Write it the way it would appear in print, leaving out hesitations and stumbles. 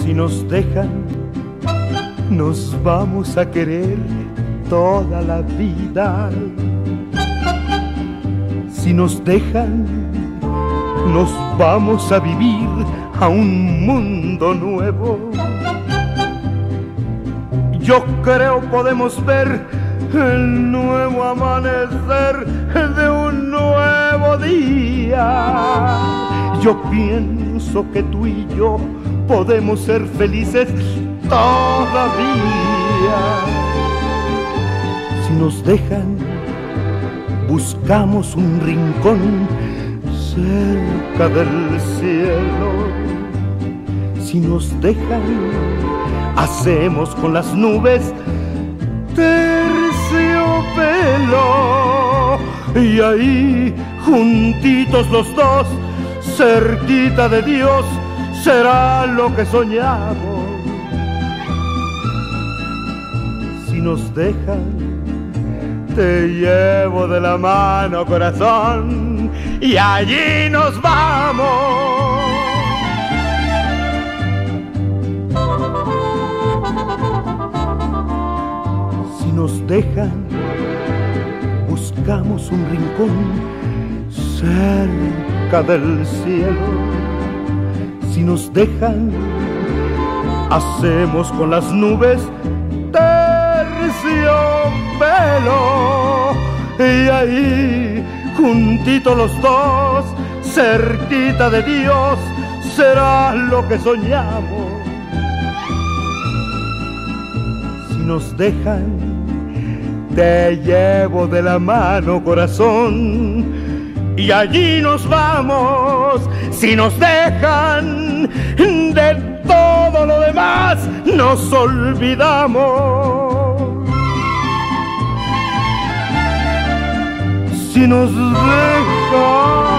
Si nos dejan, nos vamos a querer toda la vida. Si nos dejan, nos vamos a vivir a un mundo nuevo. Yo creo podemos ver el nuevo amanecer de un nuevo día. Yo pienso que tú y yo podemos ser felices todavía. Si nos dejan, buscamos un rincón cerca del cielo. Si nos dejan, hacemos con las nubes terciopelo. Y ahí, juntitos los dos, cerquita de Dios, será lo que soñamos. Si nos dejan, te llevo de la mano, corazón, y allí nos vamos. Si nos dejan, buscamos un rincón cerca del cielo. Si nos dejan, hacemos con las nubes terciopelo. Y ahí, juntitos los dos, cerquita de Dios, será lo que soñamos. Si nos dejan, te llevo de la mano, corazón, y allí nos vamos. Si nos dejan, de todo lo demás nos olvidamos. Si nos dejan,